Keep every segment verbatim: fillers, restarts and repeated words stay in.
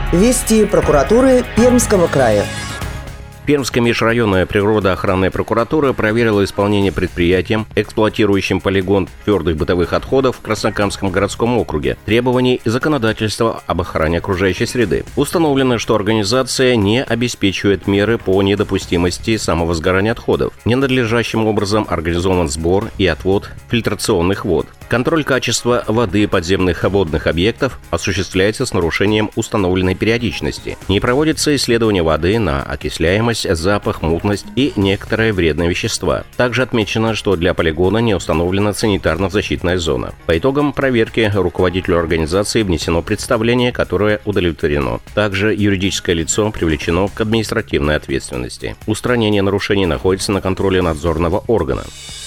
Вести прокуратуры Пермского края. Пермская межрайонная природоохранная прокуратура проверила исполнение предприятием, эксплуатирующим полигон твердых бытовых отходов в Краснокамском городском округе, требований законодательства об охране окружающей среды. Установлено, что организация не обеспечивает меры по недопустимости самовозгорания отходов. Ненадлежащим образом организован сбор и отвод фильтрационных вод. Контроль качества воды подземных водных объектов осуществляется с нарушением установленной периодичности. Не проводится исследование воды на окисляемость, запах, мутность и некоторые вредные вещества. Также отмечено, что для полигона не установлена санитарно-защитная зона. По итогам проверки руководителю организации внесено представление, которое удовлетворено. Также юридическое лицо привлечено к административной ответственности. Устранение нарушений находится на контроле надзорного органа.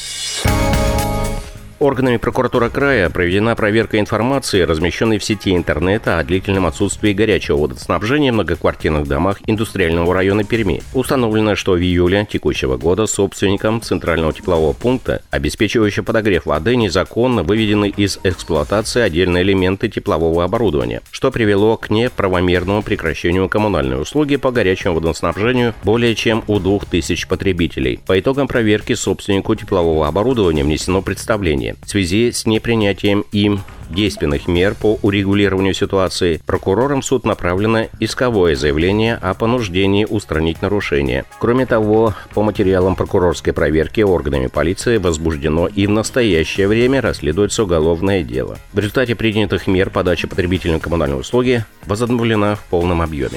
Органами прокуратуры края проведена проверка информации, размещенной в сети интернета, о длительном отсутствии горячего водоснабжения в многоквартирных домах индустриального района Перми. Установлено, что в июле текущего года собственникам центрального теплового пункта, обеспечивающего подогрев воды, незаконно выведены из эксплуатации отдельные элементы теплового оборудования, что привело к неправомерному прекращению коммунальной услуги по горячему водоснабжению более чем у двух тысяч потребителей. По итогам проверки собственнику теплового оборудования внесено представление. В связи с непринятием им действенных мер по урегулированию ситуации, прокурором в суд направлено исковое заявление о понуждении устранить нарушения. Кроме того, по материалам прокурорской проверки органами полиции возбуждено и в настоящее время расследуется уголовное дело. В результате принятых мер подача потребителям коммунальной услуги возобновлена в полном объеме.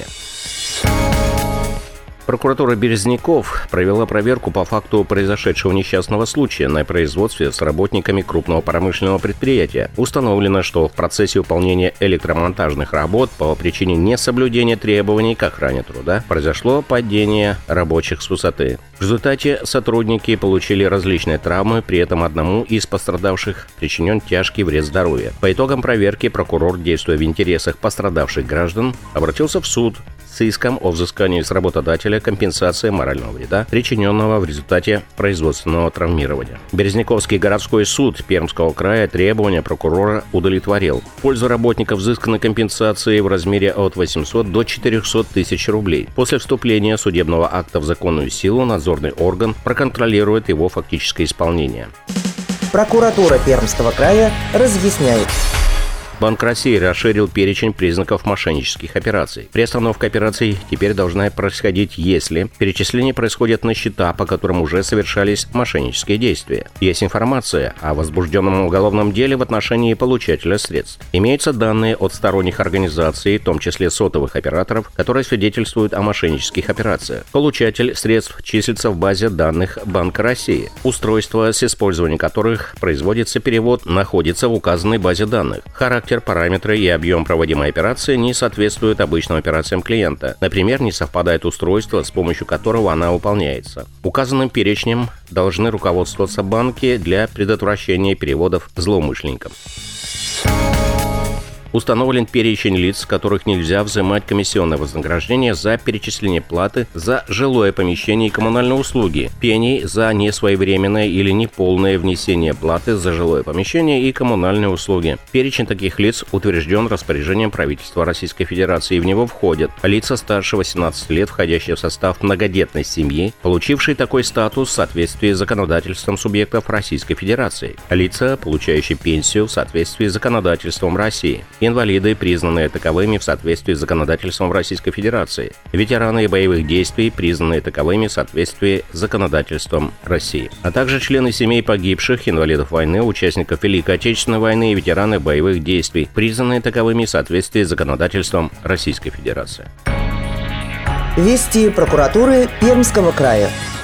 Прокуратура Березняков провела проверку по факту произошедшего несчастного случая на производстве с работниками крупного промышленного предприятия. Установлено, что в процессе выполнения электромонтажных работ по причине несоблюдения требований к охране труда произошло падение рабочих с высоты. В результате сотрудники получили различные травмы, при этом одному из пострадавших причинен тяжкий вред здоровью. По итогам проверки прокурор, действуя в интересах пострадавших граждан, обратился в суд с иском о взыскании с работодателя компенсации морального вреда, причиненного в результате производственного травмирования. Березняковский городской суд Пермского края требования прокурора удовлетворил. В пользу работников взысканы компенсации в размере от восьмисот до четырехсот тысяч рублей. После вступления судебного акта в законную силу надзорный орган проконтролирует его фактическое исполнение. Прокуратура Пермского края разъясняет. Банк России расширил перечень признаков мошеннических операций. Приостановка операций теперь должна происходить, если перечисления происходят на счета, по которым уже совершались мошеннические действия. Есть информация о возбужденном уголовном деле в отношении получателя средств. Имеются данные от сторонних организаций, в том числе сотовых операторов, которые свидетельствуют о мошеннических операциях. Получатель средств числится в базе данных Банка России. Устройства, с использованием которых производится перевод, находится в указанной базе данных. Характер, параметры и объем проводимой операции не соответствуют обычным операциям клиента. Например, не совпадает устройство, с помощью которого она выполняется. Указанным перечнем должны руководствоваться банки для предотвращения переводов злоумышленникам. Установлен перечень лиц, с которых нельзя взимать комиссионное вознаграждение за перечисление платы за жилое помещение и коммунальные услуги, пений за несвоевременное или неполное внесение платы за жилое помещение и коммунальные услуги. Перечень таких лиц утвержден распоряжением правительства Российской Федерации, и в него входят лица старше восемнадцати лет, входящие в состав многодетной семьи, получившие такой статус в соответствии с законодательством субъектов Российской Федерации, лица, получающие пенсию в соответствии с законодательством России, инвалиды, признанные таковыми в соответствии с законодательством Российской Федерации, ветераны боевых действий, признанные таковыми в соответствии с законодательством России, а также члены семей погибших, инвалидов войны, участников Великой Отечественной войны и ветераны боевых действий, признанные таковыми в соответствии с законодательством Российской Федерации. Вести прокуратуры Пермского края.